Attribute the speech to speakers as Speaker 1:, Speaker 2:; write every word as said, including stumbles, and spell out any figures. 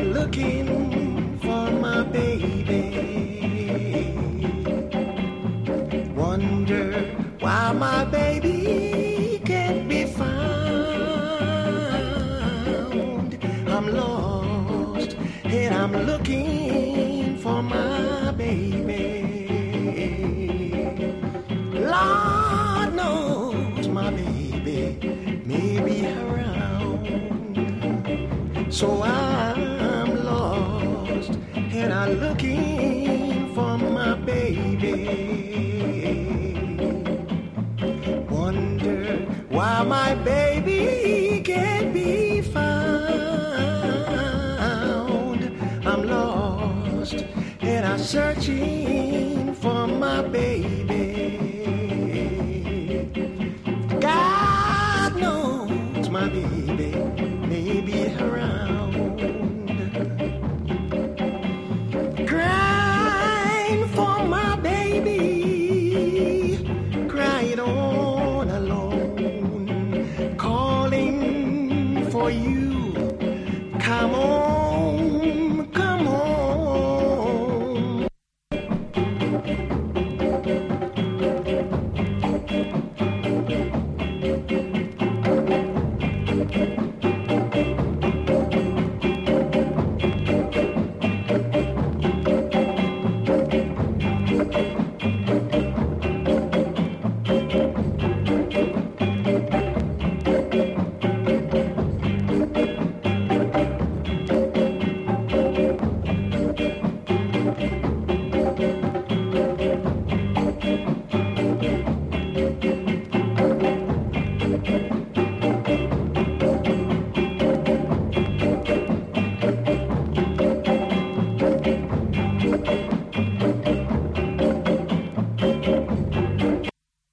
Speaker 1: I'm looking for my baby. Wonder why my baby can't be found. I'm lost and I'm looking for my baby. Lord knows my baby may be around. So I'm lost and I'm looking for my baby. Wonder why my baby can't be found. I'm lost and I'm searching for my baby. God knows my baby may be around. Crying for my baby, crying all alone, calling for you. Come on, come on. Thank you.